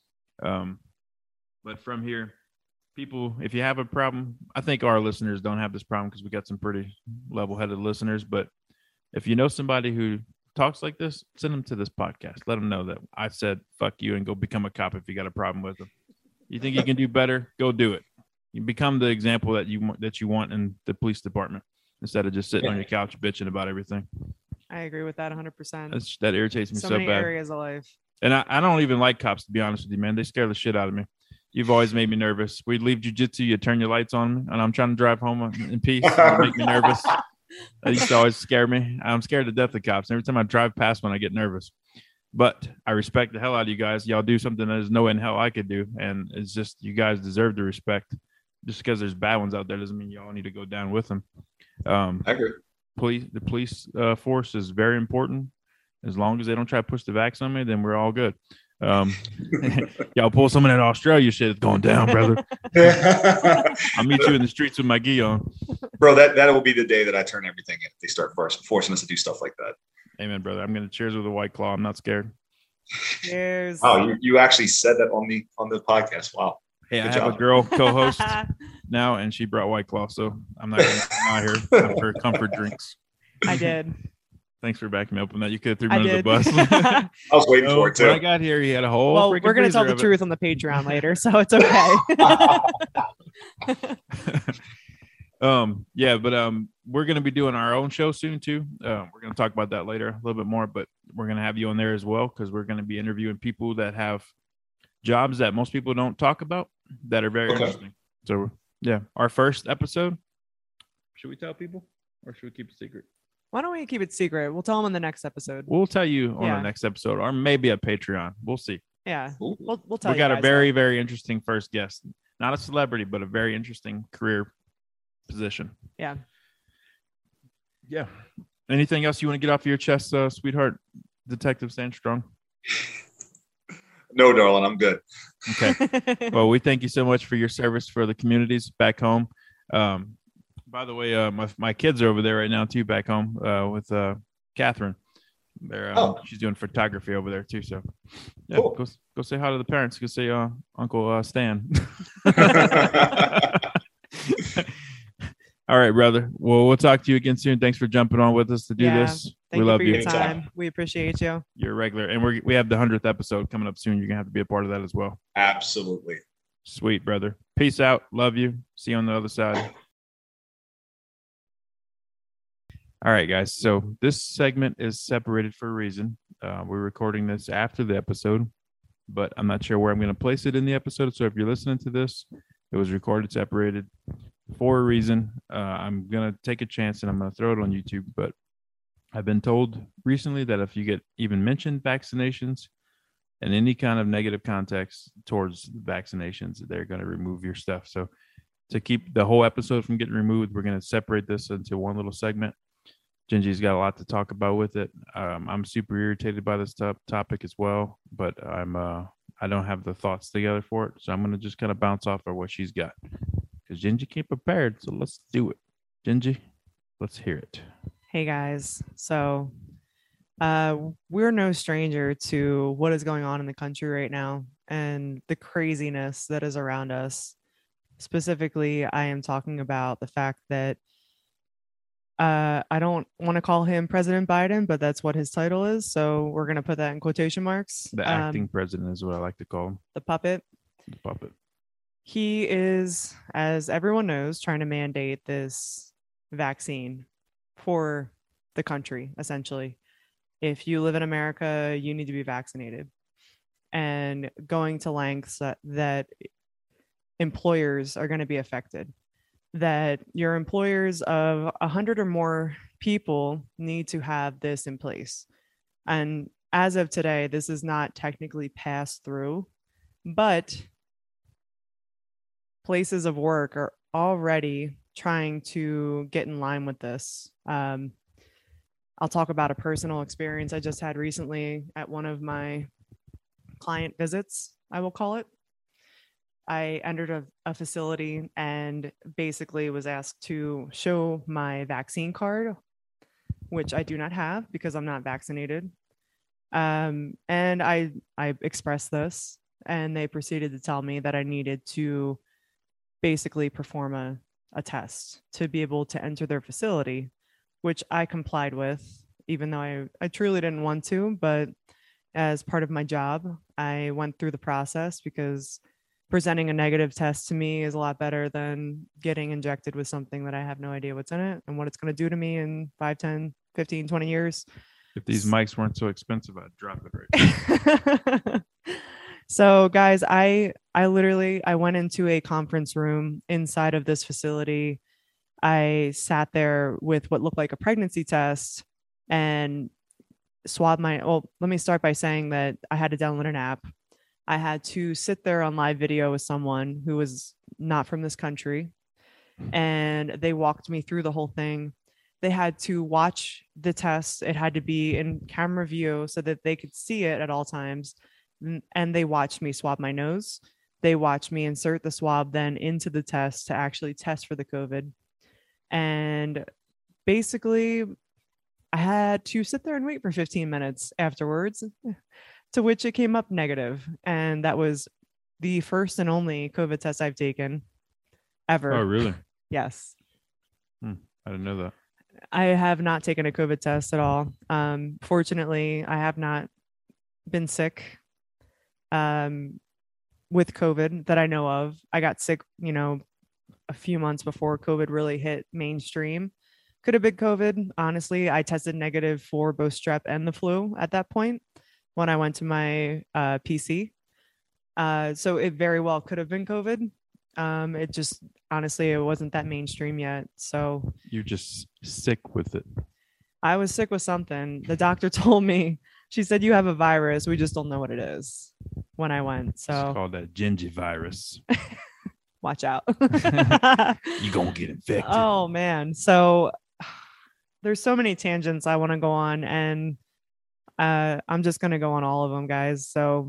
But from here, people, if you have a problem, I think our listeners don't have this problem because we got some pretty level-headed listeners. But if you know somebody who talks like this, send them to this podcast. Let them know that I said fuck you and go become a cop if you got a problem with them. You think you can do better? Go do it. You become the example that you want in the police department instead of just sitting on your couch bitching about everything. I agree with that 100%. That irritates me so many bad. areas of life. And I don't even like cops, to be honest with you, man. They scare the shit out of me. You've always made me nervous. We'd leave jujitsu, you turn your lights on me, and I'm trying to drive home in peace. You make me nervous. That used to always scare me. I'm scared to death of cops. Every time I drive past one, I get nervous. But I respect the hell out of you guys. Y'all do something that there's no way in hell I could do. And it's just, you guys deserve the respect. Just because there's bad ones out there doesn't mean y'all need to go down with them. I agree. The police force is very important. As long as they don't try to push the vax on me, then we're all good. Y'all pull some of that Australia shit, it's going down, brother. I'll meet you in the streets with my gi on. Bro, that will be the day that I turn everything in. If they start forcing us to do stuff like that. Amen, brother. I'm going to cheers with a White Claw. I'm not scared. Cheers. Oh, you actually said that on the podcast. Wow. Hey, Good I have job. a girl co-host now, and she brought White Claw, so I'm not here for comfort drinks. I did. Thanks for backing me up on that. You could have threw I me under the did. bus. I was waiting for it When I too. got here, he had a whole. Well, freaking we're going to tell freezer the of it. truth on the Patreon later, so it's okay. Yeah, but we're gonna be doing our own show soon too. We're gonna talk about that later a little bit more, but we're gonna have you on there as well because we're gonna be interviewing people that have jobs that most people don't talk about that are very interesting. So yeah, our first episode. Should we tell people or should we keep it secret? Why don't we keep it secret? We'll tell them in the next episode. We'll tell you on Yeah. the next episode or maybe a Patreon. We'll see. Yeah. Ooh. We'll tell We you got a guys very, that. very interesting first guest. Not a celebrity, but a very interesting career position. Yeah. Yeah. Anything else you want to get off your chest, sweetheart? Detective Sandstrong. No, darling, I'm good. Okay. Well, we thank you so much for your service for the communities back home. By the way, my kids are over there right now too, back home with Catherine. She's doing photography over there too. So yeah, Cool. go say hi to the parents. Go say Uncle Stan. All right, brother. Well, we'll talk to you again soon. Thanks for jumping on with us to do this. Thank We you love for you. your Anytime. time. We appreciate you. You're a regular, and we have the 100th episode coming up soon. You're gonna have to be a part of that as well. Absolutely. Sweet, brother. Peace out. Love you. See you on the other side. All right, guys. So this segment is separated for a reason. We're recording this after the episode, but I'm not sure where I'm going to place it in the episode. So if you're listening to this, it was recorded separated for a reason. I'm going to take a chance and I'm going to throw it on YouTube. But I've been told recently that if you get even mentioned vaccinations in any kind of negative context towards vaccinations, they're going to remove your stuff. So to keep the whole episode from getting removed, we're going to separate this into one little segment. Gingy's got a lot to talk about with it. I'm super irritated by this topic as well, but I don't have the thoughts together for it, so I'm gonna just kind of bounce off of what she's got because Gingy came prepared. So let's do it, Gingy. Let's hear it. Hey guys. So we're no stranger to what is going on in the country right now and the craziness that is around us. Specifically, I am talking about the fact that I don't want to call him President Biden, but that's what his title is. So we're going to put that in quotation marks. The acting president is what I like to call him. The puppet. The puppet. He is, as everyone knows, trying to mandate this vaccine for the country, essentially. If you live in America, you need to be vaccinated. And going to lengths that employers are going to be affected. That your employers of 100 or more people need to have this in place. And as of today, this is not technically passed through, but places of work are already trying to get in line with this. I'll talk about a personal experience I just had recently at one of my client visits, I will call it. I entered a facility and basically was asked to show my vaccine card, which I do not have because I'm not vaccinated. And I expressed this, and they proceeded to tell me that I needed to basically perform a test to be able to enter their facility, which I complied with, even though I truly didn't want to. But as part of my job, I went through the process because presenting a negative test to me is a lot better than getting injected with something that I have no idea what's in it and what it's going to do to me in 5, 10, 15, 20 years. If these mics weren't so expensive, I'd drop it right now. So guys, I went into a conference room inside of this facility. I sat there with what looked like a pregnancy test and swabbed let me start by saying that I had to download an app. I had to sit there on live video with someone who was not from this country, and they walked me through the whole thing. They had to watch the test. It had to be in camera view so that they could see it at all times. And they watched me swab my nose. They watched me insert the swab then into the test to actually test for the COVID. And basically, I had to sit there and wait for 15 minutes afterwards, to which it came up negative. And that was the first and only COVID test I've taken ever. Oh, really? Yes. I didn't know that. I have not taken a COVID test at all. Fortunately, I have not been sick with COVID that I know of. I got sick, a few months before COVID really hit mainstream. Could have been COVID. Honestly, I tested negative for both strep and the flu at that point when I went to my PC. So it very well could have been COVID. It just, honestly, it wasn't that mainstream yet. So you're just sick with it. I was sick with something. The doctor told me, she said, you have a virus. We just don't know what it is when I went. So it's called that gingivirus. Watch out. You're going to get infected. Oh, man. So there's so many tangents I want to go on, and I'm just going to go on all of them, guys. So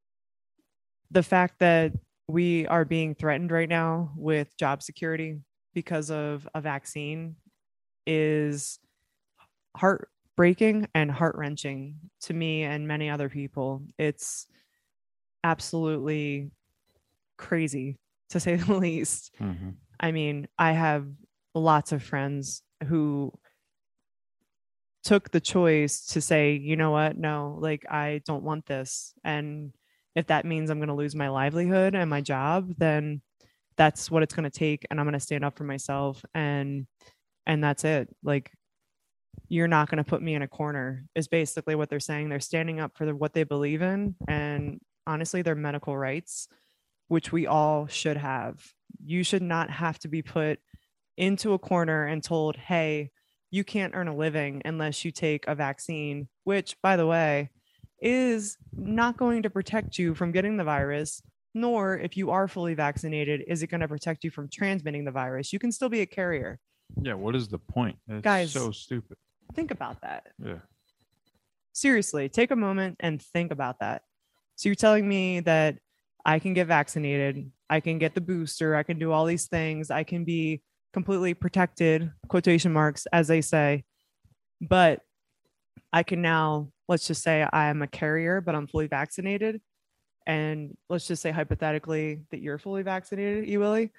the fact that we are being threatened right now with job security, because of a vaccine is heartbreaking and heart-wrenching to me and many other people. It's absolutely crazy, to say the least. Mhm. I mean, I have lots of friends who took the choice to say, you know what, no, like, I don't want this. And if that means I'm going to lose my livelihood and my job, then that's what it's going to take. And I'm going to stand up for myself. And that's it. Like, you're not going to put me in a corner is basically what they're saying. They're standing up for what they believe in. And honestly, their medical rights, which we all should have. You should not have to be put into a corner and told, hey, you can't earn a living unless you take a vaccine, which, by the way, is not going to protect you from getting the virus, nor if you are fully vaccinated, is it going to protect you from transmitting the virus. You can still be a carrier. Yeah, what is the point? It's Guys, so stupid. Think about that. Yeah. Seriously, take a moment and think about that. So you're telling me that I can get vaccinated, I can get the booster, I can do all these things, I can be completely protected, quotation marks, as they say, but I can now, let's just say I am a carrier, but I'm fully vaccinated. And let's just say hypothetically that you're fully vaccinated, Willie.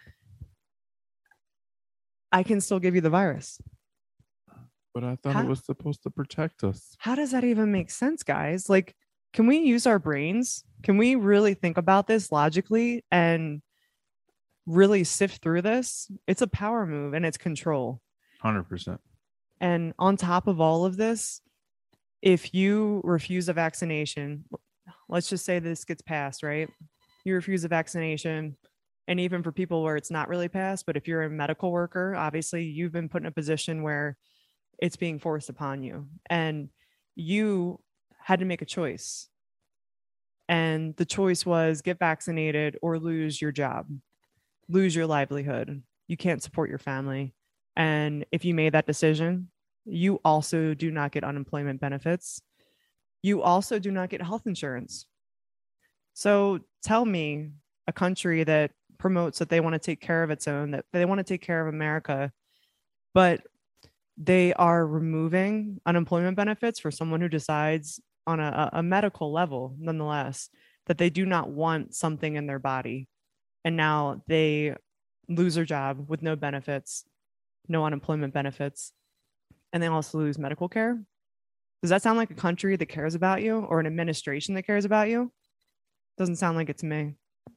I can still give you the virus. But I thought it was supposed to protect us. How does that even make sense, guys? Like, can we use our brains? Can we really think about this logically and really sift through this? It's a power move and it's control. 100%. And on top of all of this, if you refuse a vaccination, let's just say this gets passed, right? You refuse a vaccination. And even for people where it's not really passed, but if you're a medical worker, obviously you've been put in a position where it's being forced upon you and you had to make a choice. And the choice was get vaccinated or lose your job, lose your livelihood. You can't support your family. And if you made that decision, you also do not get unemployment benefits. You also do not get health insurance. So tell me, a country that promotes that they want to take care of its own, that they want to take care of America, but they are removing unemployment benefits for someone who decides on a medical level, nonetheless, that they do not want something in their body. And now they lose their job with no benefits, no unemployment benefits, and they also lose medical care. Does that sound like a country that cares about you or an administration that cares about you? Doesn't sound like it to me.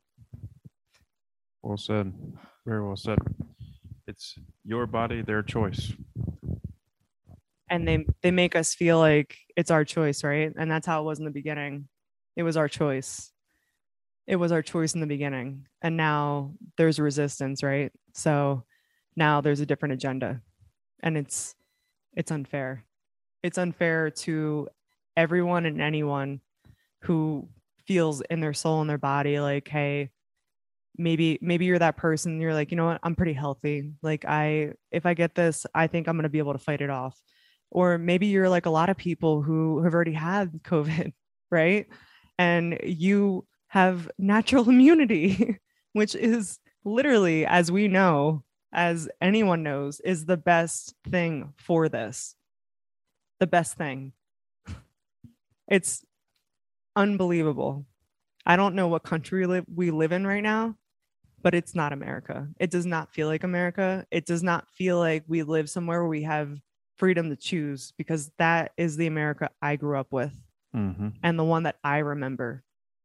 Well said. Very well said. It's your body, their choice. And they make us feel like it's our choice, right? And that's how it was in the beginning. It was our choice. It was our choice in the beginning. And now there's resistance, right? So now there's a different agenda. And it's unfair. It's unfair to everyone and anyone who feels in their soul and their body like, hey, maybe you're that person, you're like, you know what, I'm pretty healthy. Like, if I get this, I think I'm going to be able to fight it off. Or maybe you're like a lot of people who have already had COVID, right? And you have natural immunity, which is literally, as we know, as anyone knows, is the best thing for this. The best thing. It's unbelievable. I don't know what country we live in right now, but it's not America. It does not feel like America. It does not feel like we live somewhere where we have freedom to choose, because that is the America I grew up with, and the one that I remember.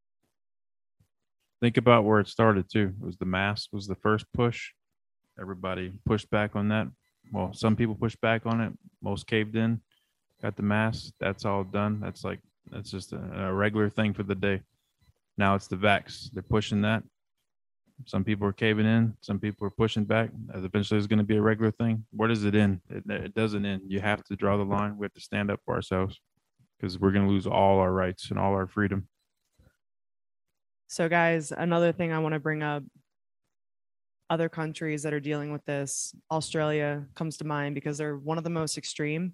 Think about where it started too. It was the mask was the first push. Everybody pushed back on that. Well, some people pushed back on it. Most caved in. Got the mask. That's all done. That's just a regular thing for the day. Now it's the vax. They're pushing that. Some people are caving in. Some people are pushing back. Eventually, it's going to be a regular thing. Where does it end? It doesn't end. You have to draw the line. We have to stand up for ourselves, because we're going to lose all our rights and all our freedom. So, guys, another thing I want to bring up, other countries that are dealing with this, Australia comes to mind because they're one of the most extreme.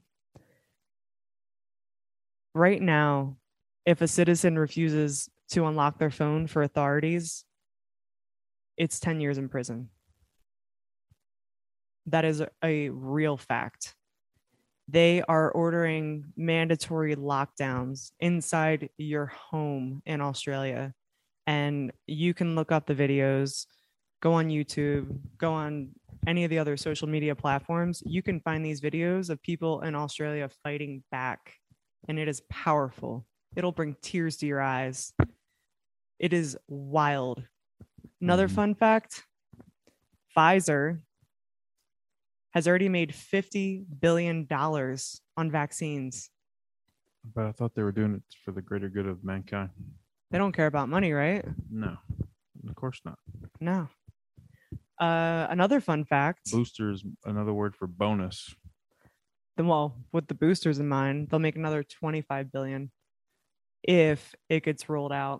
Right now, if a citizen refuses to unlock their phone for authorities, it's 10 years in prison. That is a real fact. They are ordering mandatory lockdowns inside your home in Australia. And you can look up the videos, go on YouTube, go on any of the other social media platforms. You can find these videos of people in Australia fighting back, and it is powerful. It'll bring tears to your eyes. It is wild. Another fun fact, Pfizer has already made $50 billion on vaccines. But I thought they were doing it for the greater good of mankind. They don't care about money, right? No, of course not. No. Another fun fact. Booster is another word for bonus. Then, well, with the boosters in mind, they'll make another 25 billion if it gets rolled out.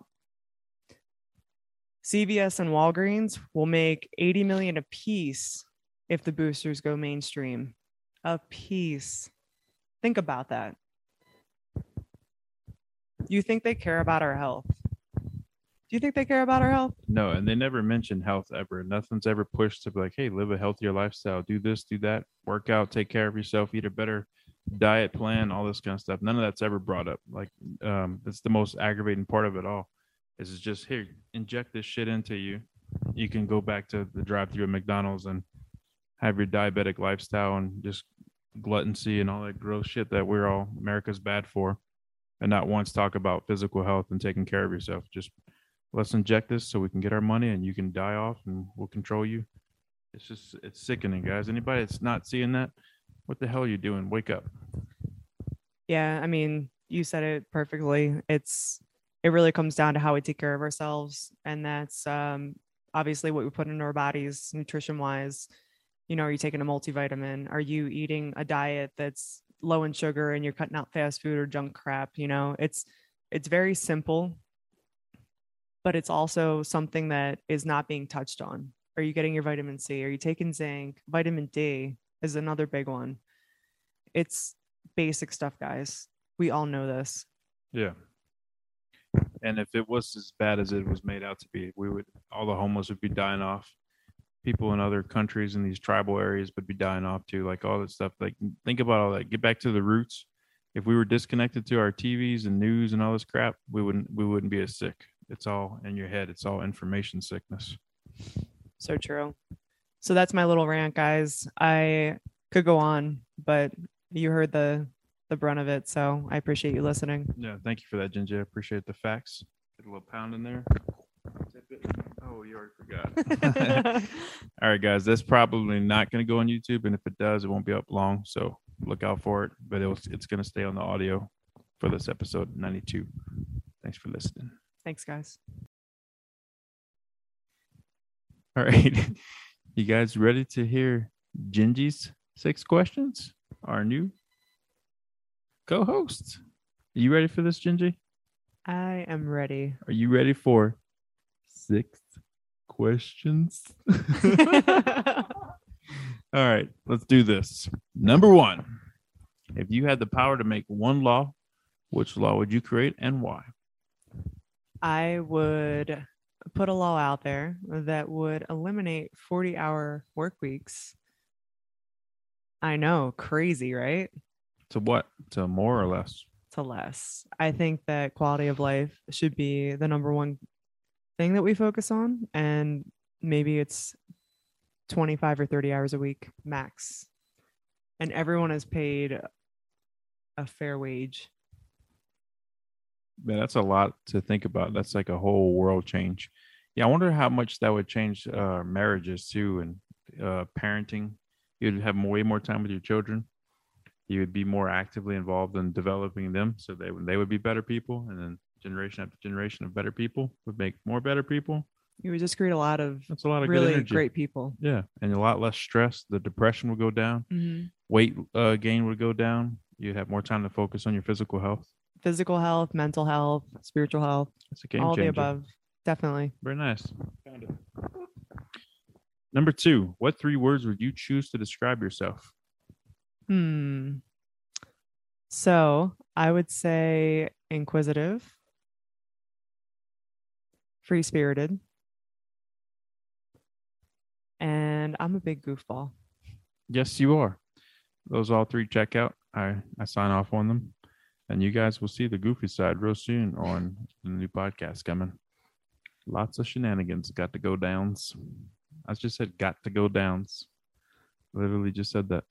CVS and Walgreens will make 80 million a piece if the boosters go mainstream. A piece. Think about that. You think they care about our health? Do you think they care about our health? No, and they never mention health ever. Nothing's ever pushed to be like, hey, live a healthier lifestyle, do this, do that, work out, take care of yourself, eat a better diet plan, all this kind of stuff. None of that's ever brought up. Like, that's the most aggravating part of it all. Is it's just, here, inject this shit into you. You can go back to the drive-thru at McDonald's and have your diabetic lifestyle and just gluttoncy and all that gross shit that America's bad for, and not once talk about physical health and taking care of yourself. Just let's inject this so we can get our money and you can die off and we'll control you. It's sickening, guys. Anybody that's not seeing that, what the hell are you doing? Wake up. Yeah, I mean, you said it perfectly. It really comes down to how we take care of ourselves, and that's obviously what we put into our bodies, nutrition wise. Are you taking a multivitamin? Are you eating a diet that's low in sugar and you're cutting out fast food or junk crap? It's very simple, but it's also something that is not being touched on. Are you getting your vitamin C? Are you taking zinc? Vitamin D is another big one. It's basic stuff, guys. We all know this. Yeah. And if it was as bad as it was made out to be, all the homeless would be dying off. People in other countries in these tribal areas would be dying off too. Like all this stuff. Like, think about all that. Get back to the roots. If we were disconnected to our TVs and news and all this crap, we wouldn't be as sick. It's all in your head. It's all information sickness. So true. So that's my little rant, guys. I could go on, but you heard the brunt of it. So I appreciate you listening. Yeah. Thank you for that, Ginger. I appreciate the facts. Get a little pound in there. Oh, you already forgot. All right, guys. That's probably not going to go on YouTube. And if it does, it won't be up long. So look out for it. But it's going to stay on the audio for this episode 92. Thanks for listening. Thanks, guys. All right. You guys ready to hear Gingy's 6 questions? Our new co-host. Are you ready for this, Gingy? I am ready. Are you ready for 6 questions? All right, let's do this. Number 1. If you had the power to make one law, which law would you create and why? I would put a law out there that would eliminate 40-hour work weeks. I know, crazy, right? To what? To more or less? To less. I think that quality of life should be the number one thing that we focus on, and maybe it's 25 or 30 hours a week max, and everyone is paid a fair wage. Man, that's a lot to think about. That's like a whole world change. Yeah, I wonder how much that would change marriages too, and parenting. You'd have way more time with your children. You would be more actively involved in developing them, so they would be better people, and then generation after generation of better people would make more better people. You would just create a lot of really good great people. Yeah, and a lot less stress. The depression would go down. Mm-hmm. Weight gain would go down. You'd have more time to focus on your physical health. Physical health, mental health, spiritual health. It's a game all changer. the above. Definitely. Very nice. Found it. Number 2, what 3 words would you choose to describe yourself? So I would say inquisitive, free-spirited, and I'm a big goofball. Yes, you are. Those all three check out. I sign off on them. And you guys will see the goofy side real soon on the new podcast coming. Lots of shenanigans got to go downs. I just said got to go downs. Literally just said that.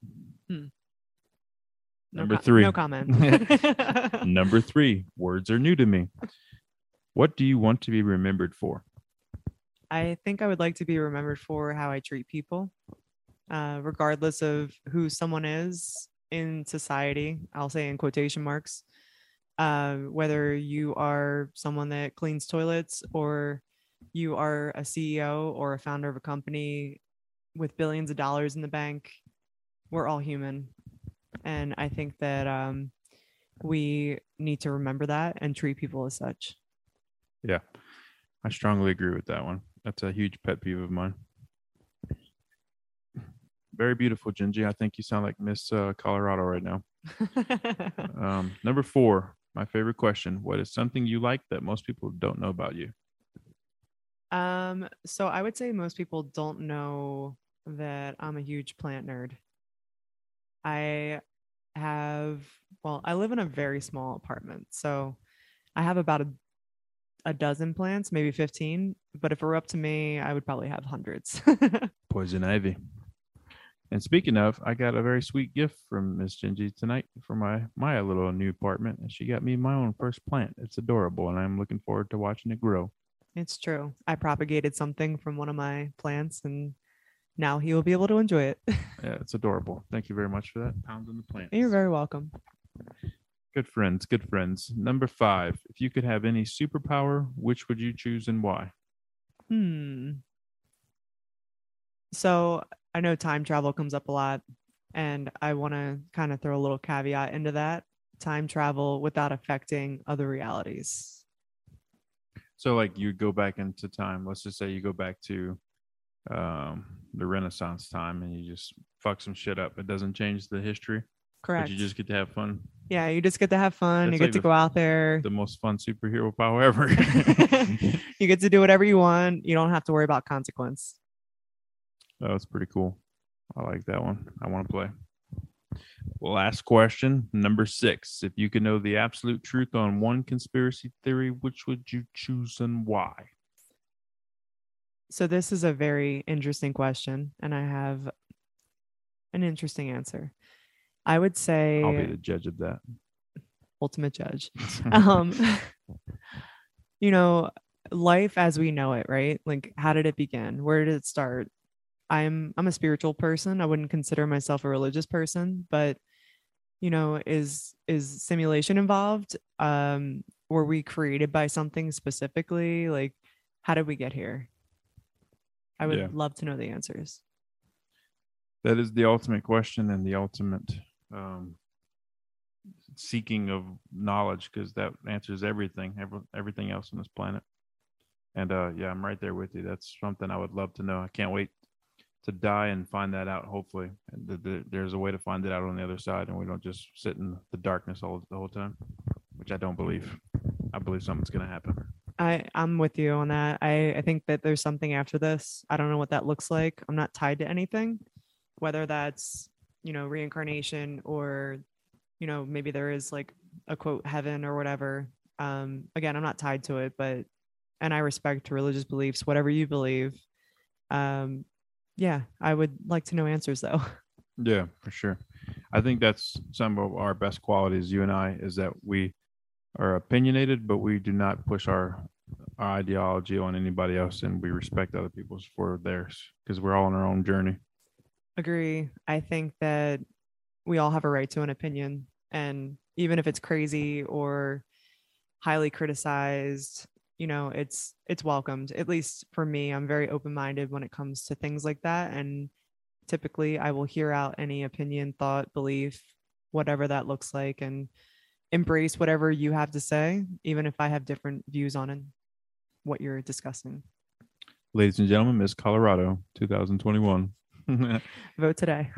Number three. No comment. Number 3. Words are new to me. What do you want to be remembered for? I think I would like to be remembered for how I treat people, regardless of who someone is in society. I'll say in quotation marks. Whether you are someone that cleans toilets or you are a CEO or a founder of a company with billions of dollars in the bank, we're all human. And I think that we need to remember that and treat people as such. Yeah, I strongly agree with that one. That's a huge pet peeve of mine. Very beautiful, Gingy. I think you sound like Miss Colorado right now. Number 4, my favorite question. What is something you like that most people don't know about you? So I would say most people don't know that I'm a huge plant nerd. I live in a very small apartment. So I have about a dozen plants, maybe 15. But if it were up to me, I would probably have hundreds. Poison ivy. And speaking of, I got a very sweet gift from Miss Gingy tonight for my little new apartment. And she got me my own first plant. It's adorable, and I'm looking forward to watching it grow. It's true. I propagated something from one of my plants, and now he will be able to enjoy it. Yeah, it's adorable. Thank you very much for that. Pounding the plants. You're very welcome. Good friends, good friends. Number 5, if you could have any superpower, which would you choose and why? So I know time travel comes up a lot, and I want to kind of throw a little caveat into that. Time travel without affecting other realities. So like you go back into time. Let's just say you go back to the Renaissance time and you just fuck some shit up. It doesn't change the history. Correct. But you just get to have fun. Yeah, you just get to have fun. That's you get like to go out there. The most fun superhero power ever. You get to do whatever you want. You don't have to worry about consequence. Oh, that's pretty cool. I like that one. I want to play. Last question, number 6. If you could know the absolute truth on one conspiracy theory, which would you choose and why? So this is a very interesting question, and I have an interesting answer. I would say I'll be the judge of that. Ultimate judge. Life as we know it, right? Like, how did it begin? Where did it start? I'm a spiritual person. I wouldn't consider myself a religious person, but is simulation involved? Were we created by something specifically? Like, how did we get here? I would love to know the answers. That is the ultimate question and the ultimate seeking of knowledge, because that answers everything else on this planet. And I'm right there with you. That's something I would love to know. I can't wait to die and find that out. Hopefully there's a way to find it out on the other side, and we don't just sit in the darkness the whole time, which I don't believe. I believe something's going to happen. I'm with you on that. I think that there's something after this. I don't know what that looks like. I'm not tied to anything, whether that's, reincarnation or, maybe there is like a quote heaven or whatever. Again, I'm not tied to it, and I respect religious beliefs, whatever you believe. I would like to know answers though. Yeah, for sure. I think that's some of our best qualities, you and I, is that we are opinionated, but we do not push our ideology on anybody else, and we respect other people's for theirs, because we're all on our own journey. Agree. I think that we all have a right to an opinion, and even if it's crazy or highly criticized, it's welcomed. At least for me, I'm very open-minded when it comes to things like that, and typically I will hear out any opinion, thought, belief, whatever that looks like, and embrace whatever you have to say, even if I have different views on it, what you're discussing. Ladies and gentlemen, Miss Colorado 2021. Vote today.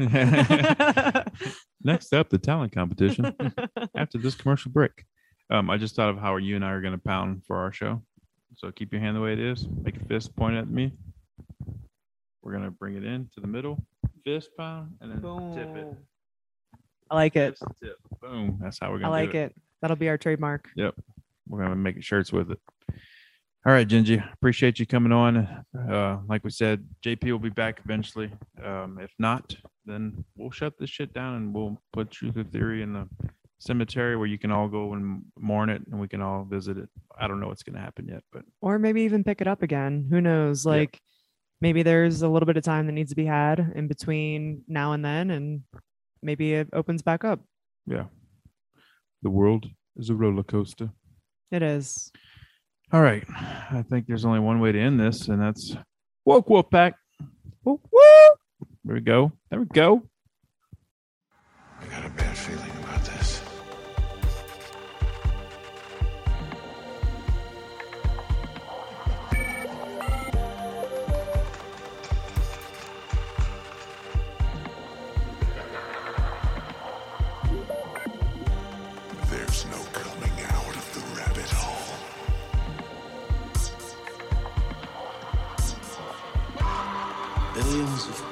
Next up, the talent competition after this commercial break. I just thought of how you and I are going to pound for our show. So keep your hand the way it is. Make a fist, point at me. We're going to bring it in to the middle. fist pound, and then tip it. I like it. Fist tip. Boom. That's how we're I gonna like do it. That'll be our trademark. Yep. We're gonna make shirts with it. All right, Gingy. Appreciate you coming on. Like we said, JP will be back eventually. If not, then we'll shut this shit down and we'll put Truth or Theory in the cemetery where you can all go and mourn it and we can all visit it. I don't know what's gonna happen yet, but Or maybe even pick it up again. Who knows? Like maybe there's a little bit of time that needs to be had in between now and then, and maybe it opens back up. yeah. The world is a roller coaster. It is. All right. I think there's only one way to end this, and that's woke wolf pack. Woo, woo! There we go. There we go. I got a bad feeling about this. There's no coming out of the rabbit hole. Billions of